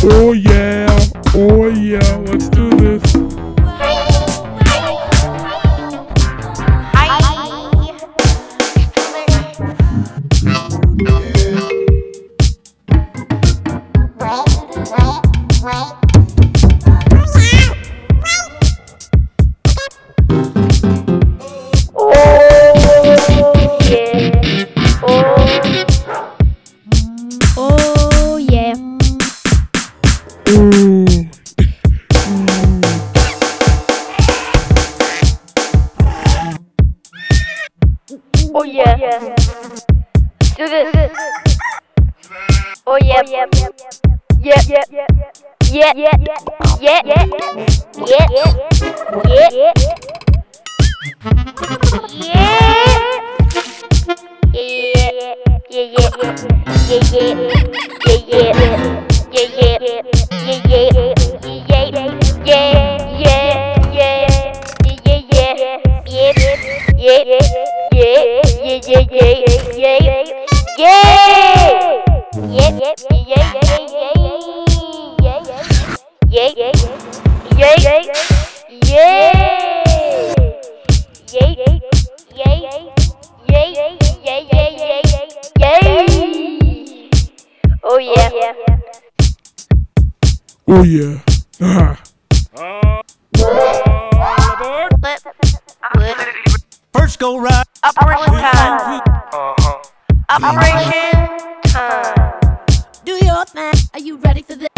Oh yeah, oh yeah, let's do this. Oh yeah. Ooh. Oh yeah. Do this. Oh yeah. Yeah. Yeah. Yeah. Yeah. Yeah. Yeah. Yeah. Yeah. Oh yeah. Oh yeah. Ah. First go right. Operation time. Operation time. Do your thing. Are you ready for this?